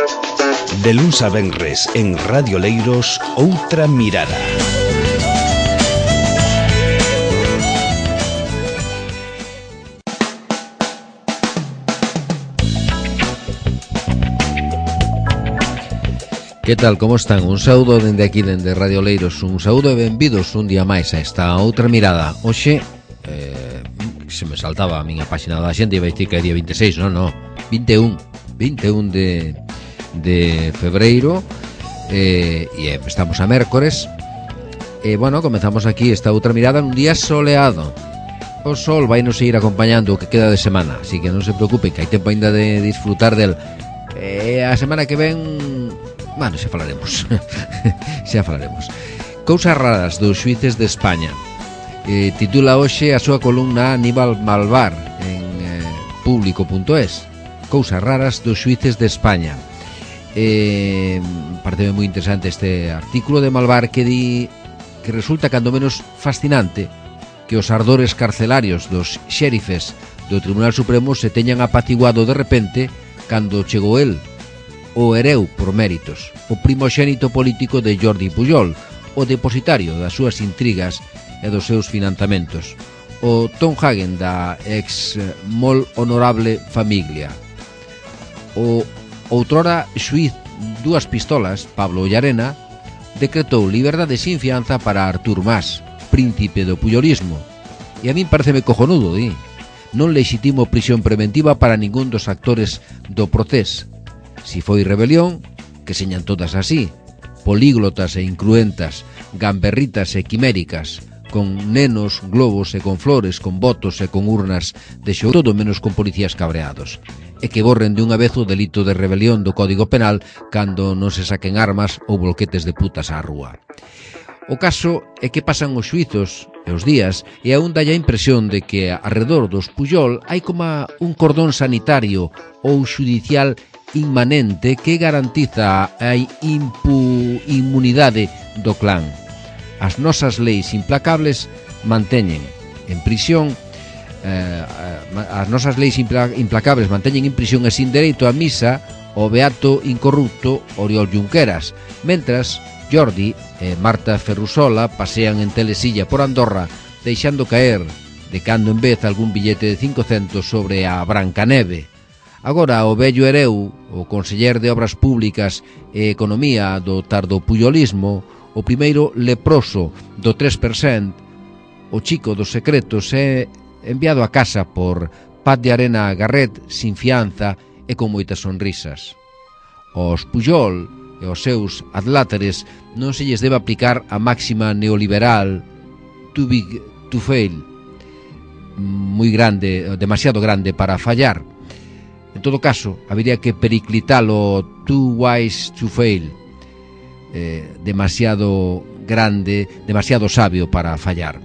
De luns a venres en Radio Leiros, Outra Mirada. Que tal, como están? Un saúdo dende aquí, dende Radio Leiros. Un saúdo e benvidos un día máis a esta Outra Mirada. Hoxe, se me saltaba a miña páxina da xente, iba a dicir que é día 26, non, 21 de febreiro, e estamos a mércores. E, bueno, comezamos aquí esta Outra Mirada nun día soleado. O sol vai nos ir acompañando o que queda de semana, así que non se preocupen, que hai tempo ainda de disfrutar del. A semana que ven... Bueno, xa falaremos. Xa falaremos. Cousas raras dos xuíces de España. Titula hoxe a súa columna Aníbal Malvar en público.es. Cousas raras dos xuíces de España. Parece moi interesante este artículo de Malvar que di que resulta cando menos fascinante que os ardores carcelarios dos xerifes do Tribunal Supremo se teñan apaciguado de repente cando chegou el, o hereu por méritos, o primoxénito político de Jordi Pujol, o depositario das súas intrigas e dos seus financiamentos, o Tom Hagen da ex mol honorable familia, o outrora xuíz dúas pistolas, Pablo Llarena, decretou liberdade sin fianza para Artur Mas, príncipe do puyolismo, e a min pareceme cojonudo, non lexitimo prisión preventiva para ningún dos actores do procés. Si foi rebelión, que señan todas así, políglotas e incruentas, gamberritas e quiméricas, con nenos, globos e con flores, con votos e con urnas, de xo todo menos con policías cabreados, e que borren de unha vez o delito de rebelión do Código Penal cando non se saquen armas ou bloquetes de putas á rúa. O caso é que pasan os xuizos e os días e aún dá a impresión de que arredor dos Pujol hai como un cordón sanitario ou xudicial inmanente que garantiza a inmunidade do clan. As nosas leis implacables manteñen en prisión en prisión e sin dereito a misa o beato incorrupto Oriol Junqueras, mentras Jordi e Marta Ferrusola pasean en telesilla por Andorra deixando caer de cando en vez algún billete de 5 centos sobre a Brancaneve. Agora o vello hereu, o conseller de Obras Públicas e Economía do tardopuyolismo, o primeiro leproso do 3%, o chico dos secretos, é enviado a casa por Pat de Arena Garret sin fianza e con moitas sonrisas. Aos Pujol e aos seus adláteres non se lles debe aplicar a máxima neoliberal too big to fail, moi grande, demasiado grande para fallar. En todo caso, habería que periclitalo too wise to fail, demasiado grande, demasiado sabio para fallar.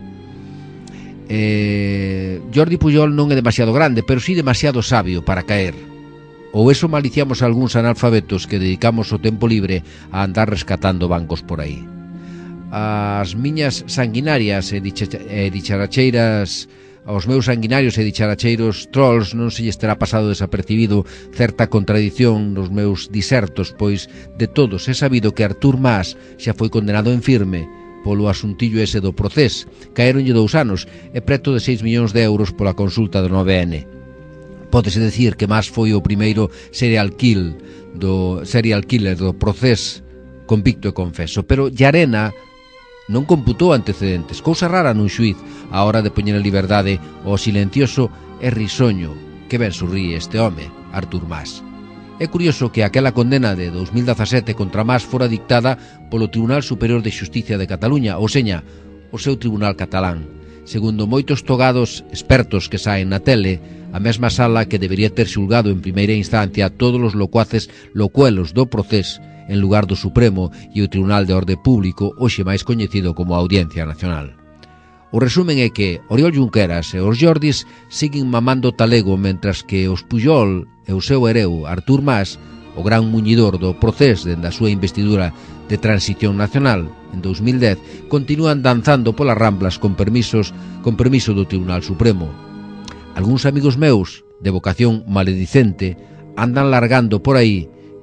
Jordi Pujol non é demasiado grande, pero sí demasiado sabio para caer. Ou eso maliciamos a algúns analfabetos que dedicamos o tempo libre a andar rescatando bancos por aí. As miñas sanguinarias e dicharacheiras, aos meus sanguinarios e dicharacheiros trolls non se lles terá pasado desapercibido certa contradición nos meus disertos, pois de todos é sabido que Artur Mas xa foi condenado en firme polo asuntillo ese do procés. Caéronlle 2 anos e preto de 6 millóns de euros pola consulta do 9N. Pódese decir que Mas foi o primeiro serial killer do procés convicto e confeso, pero Llarena non computou antecedentes, cousa rara nun xuiz a hora de poñer en liberdade o silencioso e risoño que ben sorríe este home, Artur Mas. É curioso que aquela condena de 2017 contra Mas fora dictada polo Tribunal Superior de Xusticia de Cataluña, ou seña, o seu tribunal catalán. Segundo moitos togados expertos que saen na tele, a mesma sala que debería ter xulgado en primeira instancia todos os locuaces locuelos do procés en lugar do Supremo e o Tribunal de Orde Público, hoxe máis coñecido como Audiencia Nacional. O resumen é que Oriol Junqueras e os Jordis siguen mamando talego, mentras que os Pujol e o seu hereu Artur Mas, o gran muñidor do procés dende a súa investidura de Transición Nacional en 2010, continúan danzando polas Ramblas con permiso do Tribunal Supremo. Algúns amigos meus, de vocación maledicente, andan largando por aí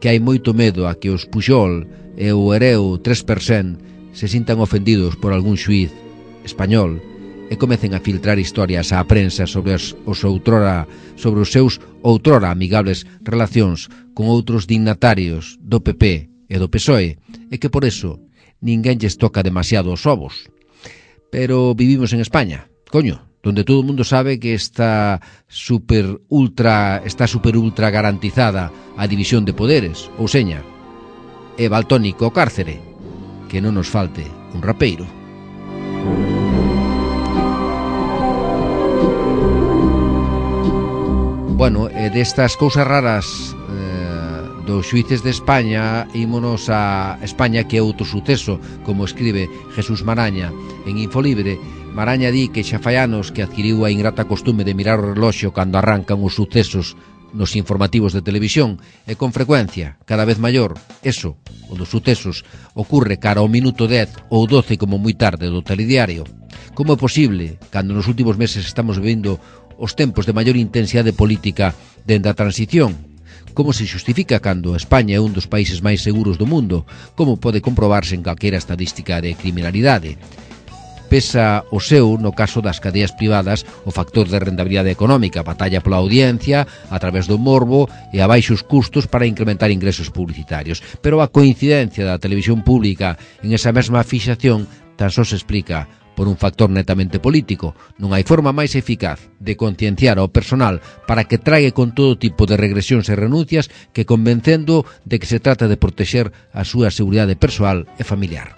que hai moito medo a que os Pujol e o Hereu 3% se sintan ofendidos por algún xuíz español e comecen a filtrar historias á prensa sobre os seus outrora amigables relacións con outros dignatarios do PP e do PSOE, e que por eso ninguén lles toca demasiado os ovos. Pero vivimos en España, coño, donde todo o mundo sabe que está super ultra garantizada a división de poderes, ou seña, e baltónico o cárcere, que non nos falte un rapeiro. Bueno, destas cousas raras dos xuíces de España, ímonos a España, que é outro suceso, como escribe Jesús Maraña en Infolibre. Maraña di que xa fai anos que adquiriu a ingrata costume de mirar o reloxo cando arrancan os sucesos nos informativos de televisión, e con frecuencia, cada vez maior, eso, o dos sucesos, ocurre cara ao minuto 10 ou 12 como moi tarde do telediario. Como é posible, cando nos últimos meses estamos vivendo os tempos de maior intensidade política dende a transición? Como se xustifica cando España é un dos países máis seguros do mundo? Como pode comprobarse en calquera estadística de criminalidade? Pesa o seu, no caso das cadeas privadas, o factor de rentabilidade económica, batalla pola audiencia, a través do morbo e a baixos custos para incrementar ingresos publicitarios. Pero a coincidencia da televisión pública en esa mesma fixación tan só se explica por un factor netamente político. Non hai forma máis eficaz de concienciar ao personal para que trague con todo tipo de regresións e renuncias que convencendo de que se trata de protexer a súa seguridade persoal e familiar.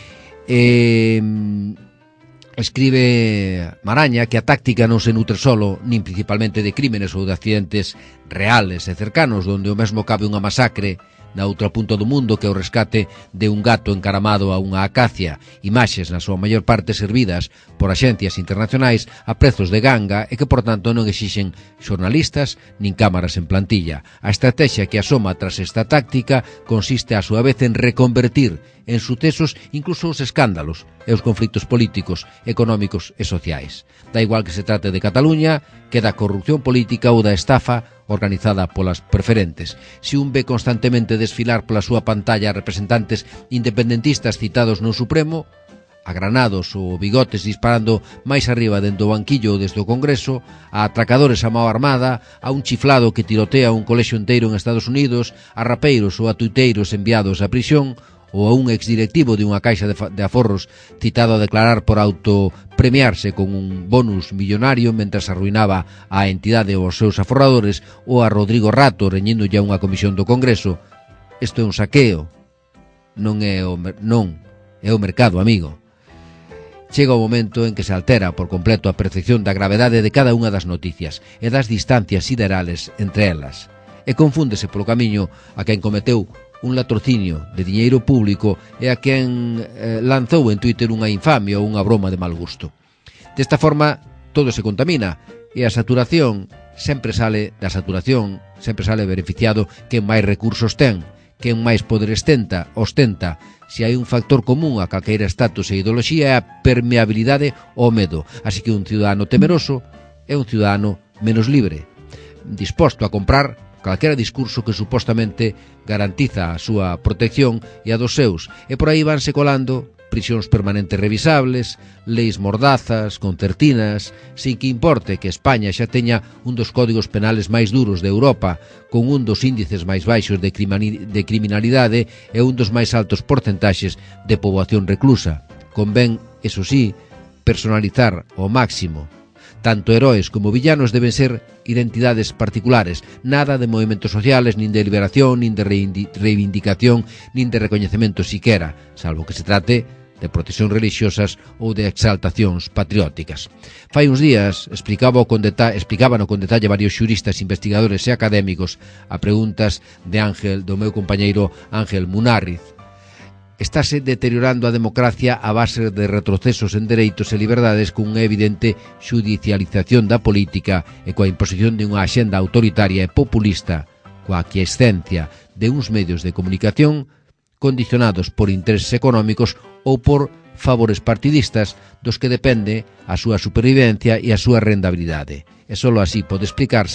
Escribe Maraña que a táctica non se nutre solo, nin principalmente de crímenes ou de accidentes reales e cercanos, donde o mesmo cabe unha masacre na outra punta do mundo que o rescate de un gato encaramado a unha acacia, imaxes na súa maior parte servidas por axencias internacionais a prezos de ganga e que, por tanto, non exixen xornalistas nin cámaras en plantilla. A estrategia que asoma tras esta táctica consiste a súa vez en reconvertir en sucesos incluso os escándalos e os conflitos políticos, económicos e sociais. Da igual que se trate de Cataluña, que da corrupción política ou da estafa organizada polas preferentes. Se un ve constantemente desfilar pola súa pantalla representantes independentistas citados no Supremo, agranados ou bigotes disparando máis arriba dentro do banquillo desde o Congreso, a atracadores a mao armada, a un chiflado que tirotea un colexio inteiro en Estados Unidos, a rapeiros ou a tuiteiros enviados á prisión, ou a un exdirectivo de unha caixa de aforros citado a declarar por autopremiarse con un bonus millonario mentras arruinaba a entidade ou os seus aforradores, ou a Rodrigo Rato reñíndolle a unha comisión do Congreso. Isto é un saqueo, non é o mercado, amigo. Chega o momento en que se altera por completo a percepción da gravedade de cada unha das noticias e das distancias siderales entre elas, e confúndese polo camiño a quen cometeu un latrocinio de diñeiro público e a quen lanzou en Twitter unha infamia ou unha broma de mal gusto. Desta forma, todo se contamina e a saturación sempre sale beneficiado quen máis recursos ten, quen máis poder ostenta. Se hai un factor común a calqueira estatus e ideoloxía é a permeabilidade ao medo. Así que un ciudadano temeroso é un ciudadano menos libre, disposto a comprar calquera discurso que supostamente garantiza a súa protección e a dos seus, e por aí vanse colando prisións permanentes revisables, leis mordazas, concertinas, sin que importe que España xa teña un dos códigos penales máis duros de Europa, con un dos índices máis baixos de criminalidade e un dos máis altos porcentaxes de poboación reclusa. Convén, eso sí, personalizar ao máximo. Tanto heróis como villanos deben ser identidades particulares, nada de movimentos sociales, nin de liberación, nin de reivindicación, nin de recoñecemento siquera, salvo que se trate de procesións religiosas ou de exaltacións patrióticas. Fai uns días explícabano con detalle varios xuristas, investigadores e académicos a preguntas do meu compañeiro Ángel Munárriz. Estáse deteriorando a democracia a base de retrocesos en dereitos e liberdades con unha evidente xudicialización da política e coa imposición de unha axenda autoritaria e populista, coa aquiescencia de uns medios de comunicación condicionados por intereses económicos ou por favores partidistas dos que depende a súa supervivencia e a súa rendabilidade. E só así pode explicarse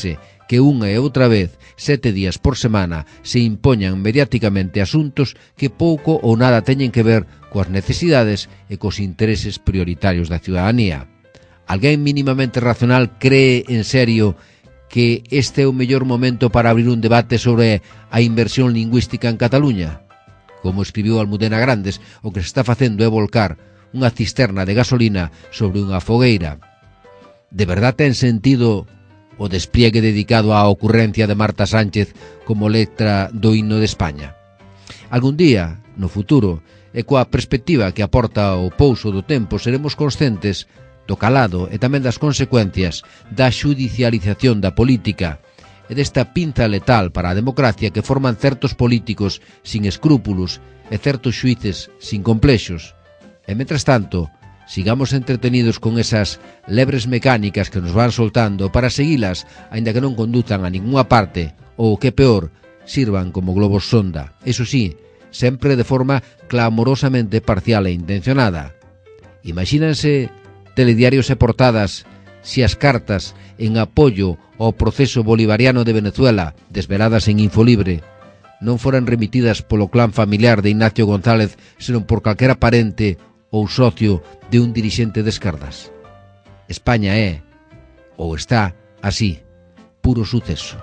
que unha e outra vez, 7 días por semana, se impoñan mediáticamente asuntos que pouco ou nada teñen que ver coas necesidades e cos intereses prioritarios da ciudadanía. Alguén mínimamente racional cree en serio que este é o mellor momento para abrir un debate sobre a inversión lingüística en Cataluña? Como escribiu Almudena Grandes, o que se está facendo é volcar unha cisterna de gasolina sobre unha fogueira. De verdad ten sentido o despliegue dedicado á ocurrencia de Marta Sánchez como letra do himno de España? Algún día, no futuro, e coa perspectiva que aporta o pouso do tempo, seremos conscientes do calado e tamén das consecuencias da xudicialización da política e desta pinza letal para a democracia que forman certos políticos sin escrúpulos e certos xuíces sin complexos. E, mentras tanto, sigamos entretenidos con esas lebres mecánicas que nos van soltando para seguilas, aínda que non conduzan a ninguna parte, ou, que peor, sirvan como globos sonda. Eso sí, sempre de forma clamorosamente parcial e intencionada. Imagínanse telediarios e portadas se as cartas en apoio ao proceso bolivariano de Venezuela, desveladas en Infolibre, non foran remitidas polo clan familiar de Ignacio González, senón por calquera parente ou socio de un dirixente de esquerdas. España é, ou está, así, puro suceso.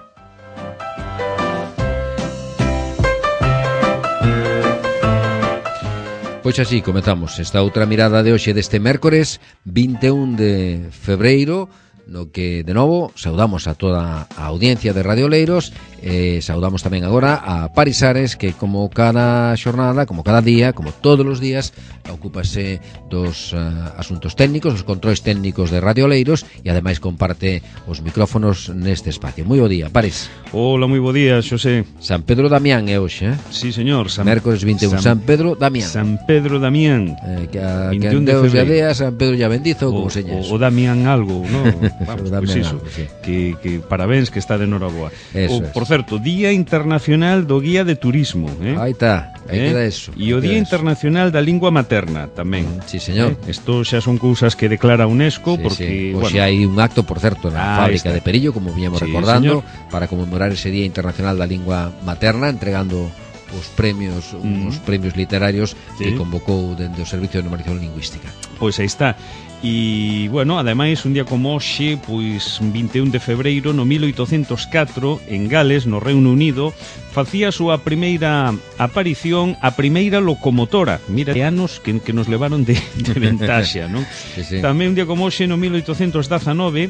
Pois así comezamos esta outra mirada de hoxe deste mércores 21 de febreiro, no que, de novo, saudamos a toda a audiencia de Radio Leiros e saudamos tamén agora a Paris Ares, que como cada xornada, como cada día, como todos os días, ocúpase dos asuntos técnicos, os controis técnicos de Radio Leiros e ademais comparte os micrófonos neste espacio. Moi bo día, Paris. Hola, moi bo día, Xosé. San Pedro Damián é hoxe, eh? Sí, señor. Mércores 21, San Pedro Damián. San Pedro Damián. Que a Deus ya dea, San Pedro ya bendizo, como señas. O Damián algo, ¿no? Vamos, pues iso, algo, sí. que parabéns, que está de noraboa. Por certo, Día Internacional do Guía de Turismo, Aí está, aí queda eso. E o Día Internacional da Lingua Materna tamén. Sí, señor. Isto xa son cousas que declara UNESCO, Sí, porque, sí. Bueno, xa hai un acto, por certo, na fábrica de Perillo, como viñamos recordando, para conmemorar ese Día Internacional da Lingua Materna, entregando os premios, uns premios literarios que convocou dende o Servicio de Normalización Lingüística. Pois aí está. E, bueno, ademais, un día como hoxe, pois 21 de febreiro, no 1804, en Gales, no Reino Unido, facía a súa primeira aparición a primeira locomotora. Mira, anos que nos levaron de ventaxa, non? Sí. Tamén un día como hoxe, no 1819,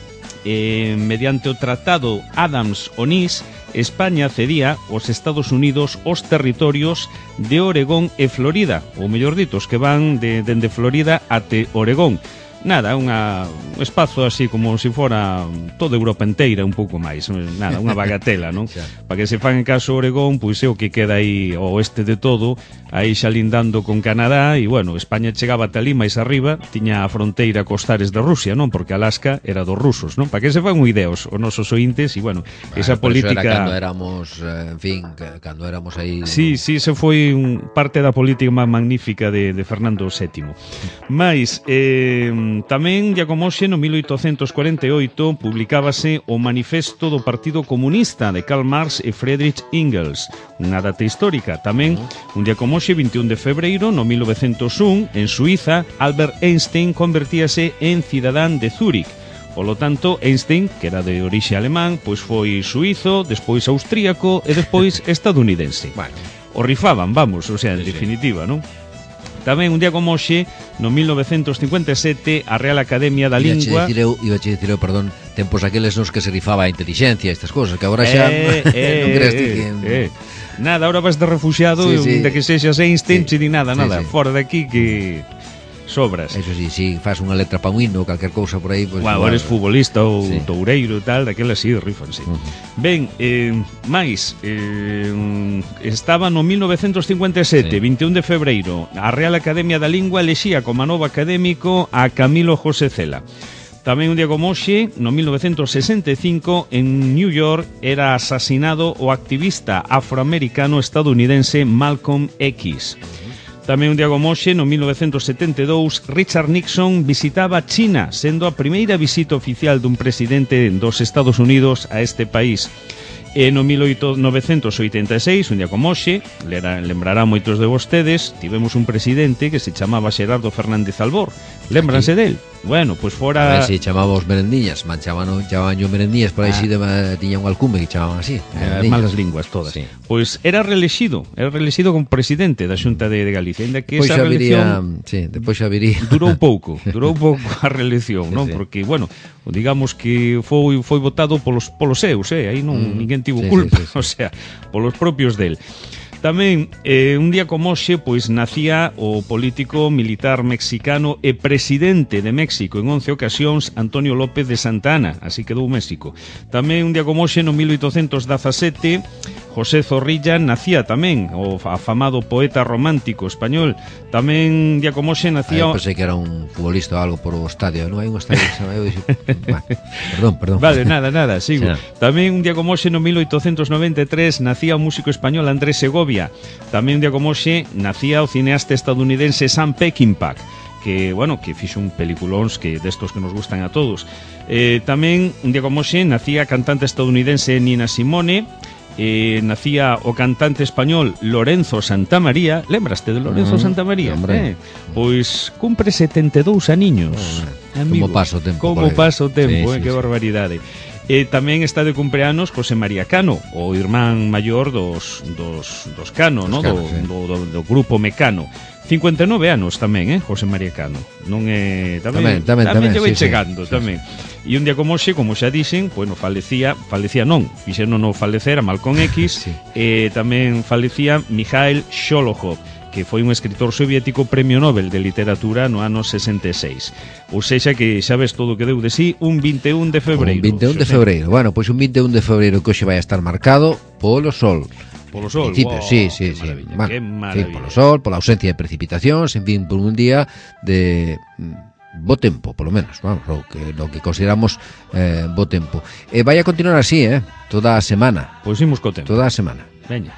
mediante o Tratado Adams-Onís, España cedía aos Estados Unidos os territorios de Oregón e Florida, ou mellor dito, os que van dende Florida até Oregón. Nada, un espazo así como se fora toda Europa inteira, un pouco máis. Nada, unha bagatela, non? Para que se fan en caso Oregón, pois é o que queda aí ao oeste de todo, aí xa lindando con Canadá, e, bueno, España chegaba ata ali máis arriba, tiña a fronteira cos zares de Rusia, non? Porque Alaska era dos rusos, non? Para que se fan unha idea os nosos ointes, e, bueno, esa política... Cando éramos, en fin, cando éramos aí... Sí, se foi parte da política máis magnífica de Fernando VII. Mais... tamén, ya como hoxe, no 1848, publicábase o Manifesto do Partido Comunista de Karl Marx e Friedrich Engels, unha data histórica. Tamén, un día como hoxe, 21 de febreiro, no 1901, en Suiza, Albert Einstein convertíase en cidadán de Zúrich. Polo tanto, Einstein, que era de orixe alemán, pois foi suizo, despois austríaco e despois estadounidense. Bueno. O rifaban, vamos, o sea, en definitiva, non? Tamén, un día como hoxe, no 1957, a Real Academia da Lingua... Iba a dicir, perdón, tempos aqueles nos que se rifaba a inteligencia, estas cosas, que agora xa non crees que... Nada, ahora vas de refugiado, de que sexas Einstein, sin nada, fora de aquí que... sobras. Eso sí, si faz unha letra pa un hino, calquer cousa por aí, pues, bueno, eres futbolista ou toureiro e tal, daquela sí, rífanse. Ben, máis, estaba no 1957, 21 de febreiro, a Real Academia da Lingua elexía como novo académico a Camilo José Cela. Tamén un día como hoxe, no 1965, en New York, era asasinado o activista afroamericano estadounidense Malcolm X. Tamén un día como hoxe, no 1972, Richard Nixon visitaba China, sendo a primeira visita oficial dun presidente dos Estados Unidos a este país. E no 1986, un día como hoxe, lembrarán moitos de vostedes, tivemos un presidente que se chamaba Xerardo Fernández Albor. Lembranse del? Bueno, pois fora... A ver se chamaba os merendiñas, chamaban merendiñas, por aí si tiña un alcume que chamaban así. Malas linguas todas. Sí. Pois era reelexido como presidente da Xunta de Galicia, ainda que Depois esa reelección... Depois xa viría... Durou pouco a reelección, non? Sí. Porque, bueno, digamos que foi votado polos seus, aí non ninguén tivo culpa, sí. o sea, polos propios del. Tamén, un día como hoxe, pois nacía o político militar mexicano e presidente de México en 11 ocasións, Antonio López de Santa Anna, así quedou México. Tamén un día como hoxe, no 1817, José Zorrilla nacía tamén, o afamado poeta romántico español. Tamén un día como hoxe nacía... pensei que era un futbolista ou algo por o estadio, non hai un estadio que se chama... Perdón. Vale, nada, sigo. Sí. Tamén un día como hoxe, no 1893, nacía o músico español Andrés Segovia. Tamén un día como hoxe nacía o cineasta estadounidense Sam Peckinpah, que, bueno, que fixo un peliculóns que destos que nos gustan a todos. Tamén un día como hoxe nacía a cantante estadounidense Nina Simone. Nacía o cantante español Lorenzo Santamaría. Lembraste de Lorenzo Santamaría? Pois cumpre 72 aniños, amigo. Como paso o tempo. Como paso o tempo, sí, que barbaridade. Tamén está de cumpleanos José María Cano, o irmán maior dos Cano, no? Do grupo Mecano. 59 anos tamén, José María Cano. Non é tamén lle vai chegando, sí. Tamén. E un día como hoxe, como xa dixen, bueno, falecía non, fixeron no falecer a Malcolm X, sí. Tamén falecía Mikhail Sholokhov, que foi un escritor soviético premio Nobel de literatura no ano 66. Ou sexa que xa ves todo o que deu de sí un 21 de febreiro. Un 21 de febreiro. Bueno, pois un 21 de febreiro que hoxe vai a estar marcado polo sol. Polo sol, wow, sí. Bueno, que maravilla. En fin, polo sol, pola ausencia de precipitacións, en fin, por un día de bo tempo, polo menos, vamos, lo que consideramos bo tempo. Vai a continuar así, toda a semana. Pois imos co tempo. Toda a semana. Veña.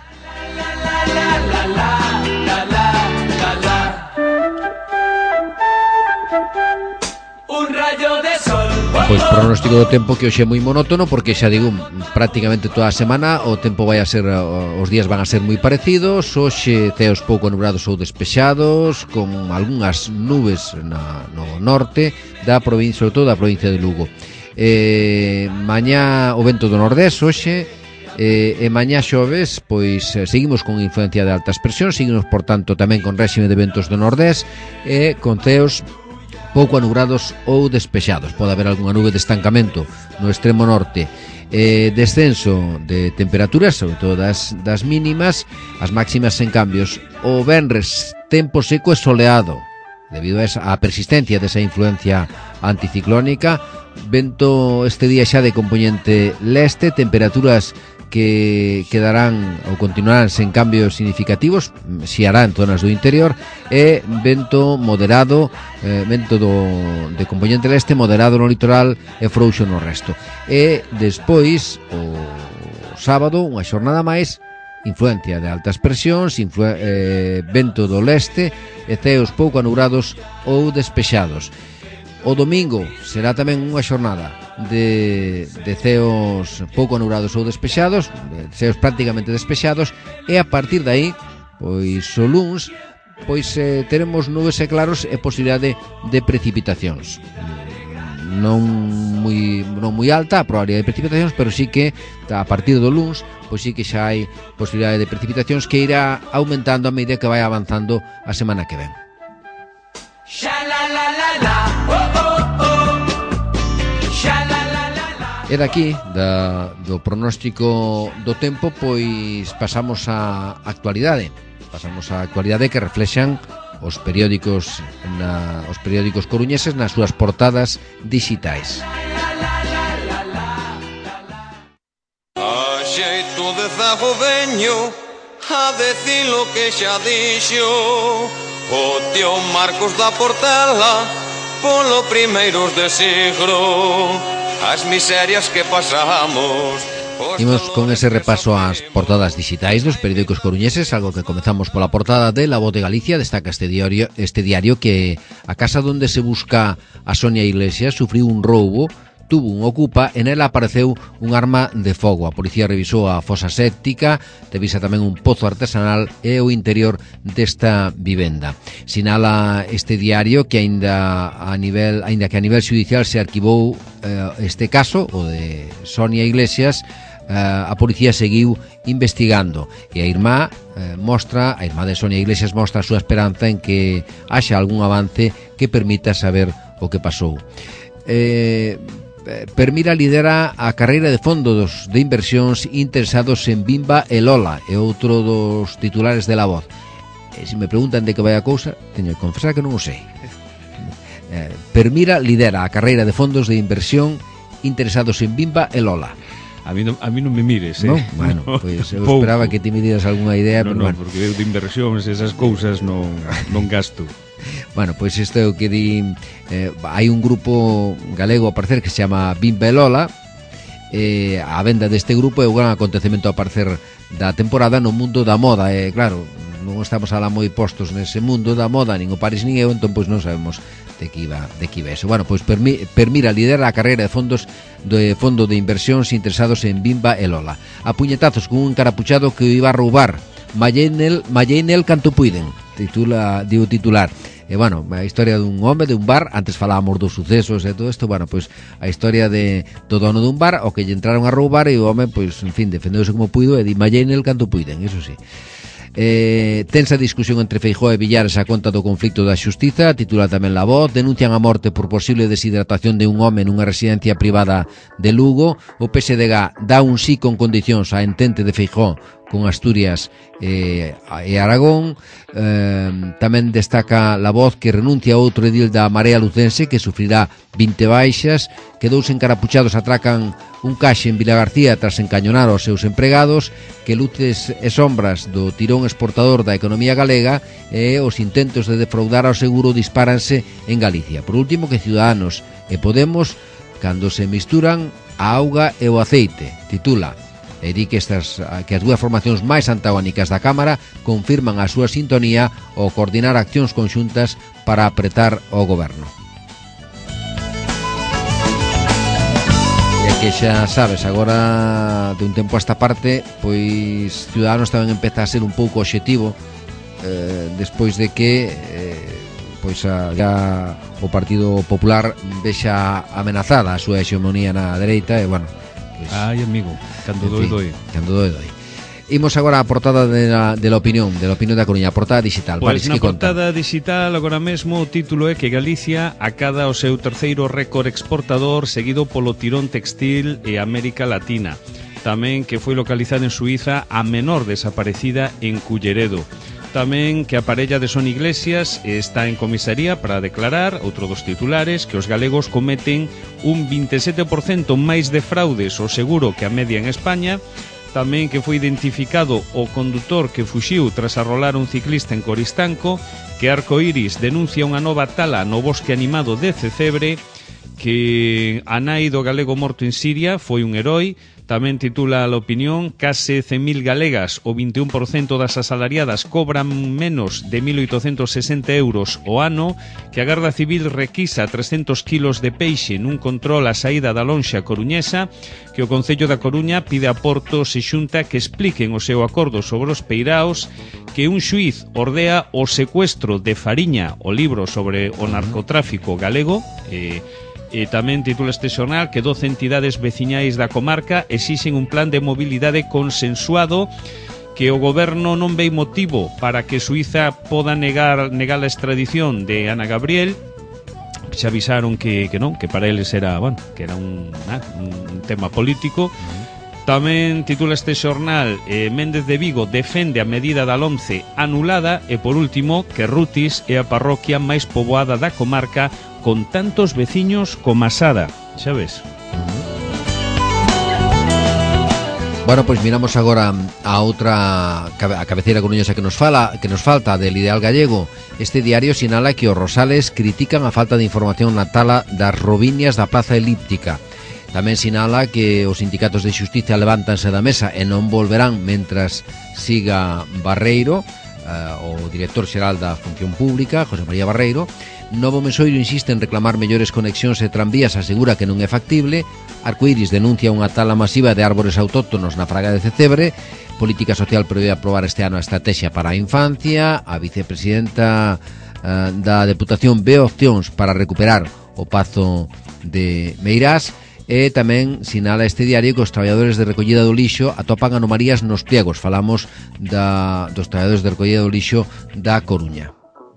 Un rayo de sol. Pois pronóstico do tempo que hoxe é moi monótono, porque xa digo, prácticamente toda a semana o tempo vai a ser, os días van a ser moi parecidos. Hoxe ceos pouco nubrados ou despexados, con algunhas nubes no norte da provincia, sobre todo da provincia de Lugo. Mañá o vento do nordés hoxe, e mañá xoves pois seguimos con influencia de altas presións, seguimos por tanto tamén con réxime de ventos do nordés e con ceos pouco anubrados ou despexados. Pode haber algunha nube de estancamento no extremo norte. Descenso de temperaturas, sobre todo das mínimas, as máximas en cambios. O venres, tempo seco e soleado, debido a persistencia desa influencia anticiclónica. Vento este día xa de componente leste, temperaturas que quedarán ou continuarán sen cambios significativos, si hará en zonas do interior, e vento moderado, vento de componente leste, moderado no litoral e frouxo no resto. E despois, o sábado, unha xornada máis, influencia de altas presións, vento do leste e ceos pouco anubrados ou despexados. O domingo será tamén unha xornada de ceos pouco anubrados ou despexados, ceos prácticamente despexados, e a partir de aí, pois o luns, pois teremos nubes e claros e posibilidade de precipitacións. Non moi alta a probabilidade de precipitacións, pero sí que a partir do luns, pois sí que xa hai posibilidade de precipitacións que irá aumentando a medida que vai avanzando a semana que ven. E daqui, do pronóstico do tempo, pois pasamos á actualidade. Pasamos á actualidade que reflexan os periódicos coruñeses nas súas portadas dixitais. A xeito de zago veño a decir lo que xa dixo o tío Marcos da Portela polo primeiros de siglo. As miserias que pasamos Imos con ese repaso ás portadas digitais dos periódicos coruñeses, algo que comezamos pola portada de La Voz de Galicia. Destaca este diario que a casa donde se busca a Sonia Iglesias sufriu un roubo, tuvo un ocupa e nela apareceu un arma de fogo. A policía revisou a fosa séptica, revisa tamén un pozo artesanal e o interior desta vivenda. Sinala este diario que aínda que a nivel xudicial se arquivou este caso, o de Sonia Iglesias, a policía seguiu investigando e a irmá de Sonia Iglesias mostra a súa esperanza en que haxa algún avance que permita saber o que pasou. Permira lidera a carreira de fondos de inversións interesados en Bimba e Lola, é outro dos titulares de La Voz. Se me preguntan de que vai a cousa, teño que confesar que non o sei. Permira lidera a carreira de fondos de inversión interesados en Bimba e Lola. A mí non me mires, non? Bueno, pois eu esperaba que te me dieras algunha idea, pero bueno. Porque eu de inversións esas cousas non gasto. Bueno, pois isto é o que di. Hai un grupo galego a parecer que se chama Bimba e Lola. A venda deste grupo é o gran acontecemento a parecer da temporada no mundo da moda. Claro, non estamos alá moi postos nese mundo da moda, nin o Paris nin eu, entón pois non sabemos de que iba eso. Bueno, pois Permira lidera a carreira de fondos de fondo de inversións interesados en Bimba e Lola. A puñetazos con un encarapuchado que iba a roubar Malleinel canto puiden, titular. E bueno, a historia dun home de un bar, antes falábamos dos sucesos e todo isto, bueno, pois a historia do dono dun bar, o que lle entraron a roubar e o home, pois, en fin, defendeuse como puido e di Malleinel canto puiden, eso sí. Tensa discusión entre Feijóo e Villares a conta do conflicto da xustiza, titula tamén La Voz. Denuncian a morte por posible deshidratación de un home nunha residencia privada de Lugo. O PSDG dá un sí con condicións a entente de Feijóo con Asturias e Aragón. Tamén destaca La Voz que renuncia outro edil da Marea Lucense que sufrirá 20 baixas, que dous encarapuchados atracan un caxe en Vilagarcía tras encañonar aos seus empregados, que luces e sombras do tirón exportador da economía galega e os intentos de defraudar ao seguro dispáranse en Galicia. Por último, que Ciudadanos e Podemos cando se misturan a auga e o aceite, titula. E di que as dúas formacións máis antagónicas da Cámara confirman a súa sintonía ao coordinar accións conxuntas para apretar o goberno. E que xa sabes, agora de un tempo a esta parte, pois Ciudadanos tamén empeza a ser un pouco obxectivo despois de que pois o Partido Popular vexa amenazada a súa hexemonía na dereita e bueno, ai, amigo, cando doi. Imos agora a portada de la opinión da Coruña, a portada digital. Pois na portada digital agora mesmo o título é que Galicia acada o seu terceiro récord exportador seguido polo tirón textil e América Latina. Tamén que foi localizada en Suiza a menor desaparecida en Culleredo. Tamén que a parella de Sonia Iglesias está en comisaría para declarar, outro dos titulares, que os galegos cometen un 27% máis de fraudes ao seguro que a media en España. Tamén que foi identificado o condutor que fuxiu tras arrolar un ciclista en Coristanco, que Arcoiris denuncia unha nova tala no bosque animado de Cecebre, que a nai do galego morto en Siria foi un heroi. Tamén titula a opinión, case 100.000 galegas, o 21% das asalariadas cobran menos de 1.860 euros o ano, que a Garda Civil requisa 300 kilos de peixe nun control á saída da lonxa coruñesa, que o Concello da Coruña pide a Portos e Xunta que expliquen o seu acordo sobre os peiraos, que un xuiz ordea o secuestro de Fariña, o libro sobre o narcotráfico galego, E tamén titula este xornal que 12 entidades veciñais da comarca exixen un plan de mobilidade consensuado, que o goberno non ve motivo para que Suiza poda negar a extradición de Ana Gabriel. Xa avisaron que non, que para eles era, bueno, que era un tema político. Tamén titula este xornal Méndez de Vigo defende a medida da LOMCE anulada. E por último, que Rutis é a parroquia máis poboada da comarca con tantos veciños como Masada. Xa ves? Bueno, pois miramos agora a outra a cabeceira coruñesa que nos falta del Ideal Gallego. Este diario sinala que os Rosales critican a falta de información na tala das robiñas da Plaza Elíptica. Tamén sinala que os sindicatos de xustiza levántanse da mesa e non volverán mentras siga Barreiro, o director xeral da Función Pública, José María Barreiro. Novo Mensoiro insiste en reclamar mellores conexións e tranvías, asegura que non é factible. Arcoiris denuncia unha tala masiva de árbores autóctonos na Fraga de Cecebre. Política Social prevé aprobar este ano a estrategia para a infancia. A vicepresidenta da Deputación ve opcións para recuperar o Pazo de Meirás. E tamén sinala este diario que os traballadores de recollida do lixo atopan anomalías nos pliegos. Falamos dos traballadores de recollida do lixo da Coruña.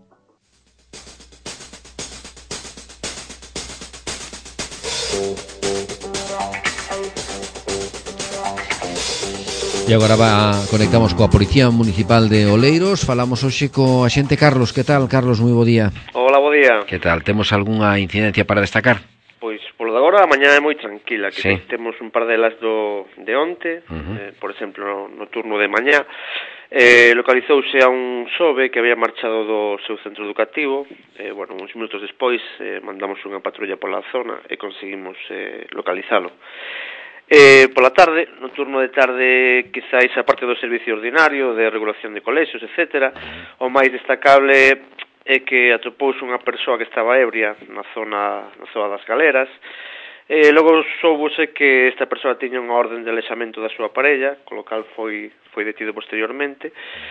E agora conectamos coa Policía Municipal de Oleiros. Falamos hoxe co axente Carlos. Que tal, Carlos? Moi bo día. Hola, bo día. Que tal? Temos algunha incidencia para destacar? Pois, polo de agora, a mañá é moi tranquila, que sí. Temos un par delas de onte, por exemplo, no turno de mañá, localizouse a un xove que había marchado do seu centro educativo, uns minutos despois mandamos unha patrulla pola zona e conseguimos localizalo. Pola tarde, no turno de tarde, quizáis a parte do servicio ordinario, de regulación de colexios, etc., o máis destacable é que atopouse unha persoa que estaba ebria na zona das Galeras. Logo soubose que esta persoa tiña unha orden de alexamento da súa parella, con lo cal foi detido posteriormente.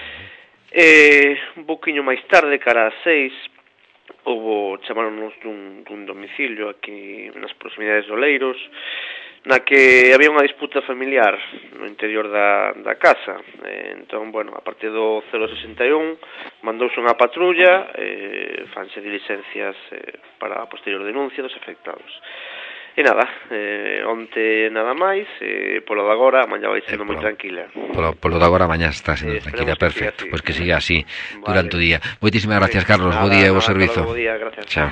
Un poquinho máis tarde, cara ás 6, chamaronnos dun domicilio aquí nas proximidades de Oleiros, na que había unha disputa familiar no interior da casa. Entón, a partir do 061 mandouse unha patrulla, fanse diligencias para a posterior denuncia dos afectados. E nada, onte nada máis, polo de agora, mañá vai sendo moi tranquila. Polo de agora, mañá está sendo tranquila, perfecto. Pois que siga así durante o día. Moitísimas gracias, Carlos, bo día e bo servizo. Bo día, gracias. Chao.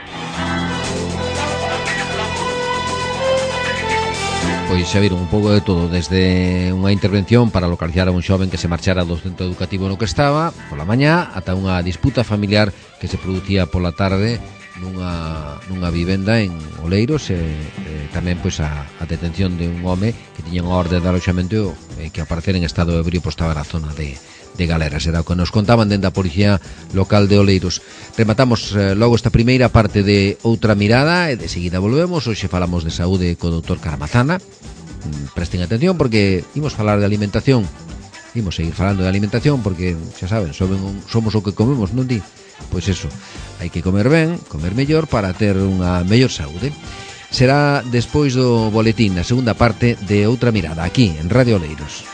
Pois xa viron un pouco de todo, desde unha intervención para localizar a un xoven que se marchara do centro educativo no que estaba pola mañá, ata unha disputa familiar que se producía pola tarde nunha vivenda en Oleiros, e tamén pois a detención de un home que tiña unha orde de aloxamento que ao parecer en estado ebrio estaba na zona de Galeras. Era o que nos contaban dentro da Policía Local de Oleiros. Rematamos logo esta primeira parte de Outra Mirada e de seguida volvemos. Hoxe falamos de saúde co doutor Caramazana. Presten atención porque imos falar de alimentación. Imos seguir falando de alimentación porque, xa saben, somos o que comemos, non di? Pois eso, hai que comer ben, comer mellor para ter unha mellor saúde. Será despois do boletín, na segunda parte de Outra Mirada, aquí en Radio Oleiros.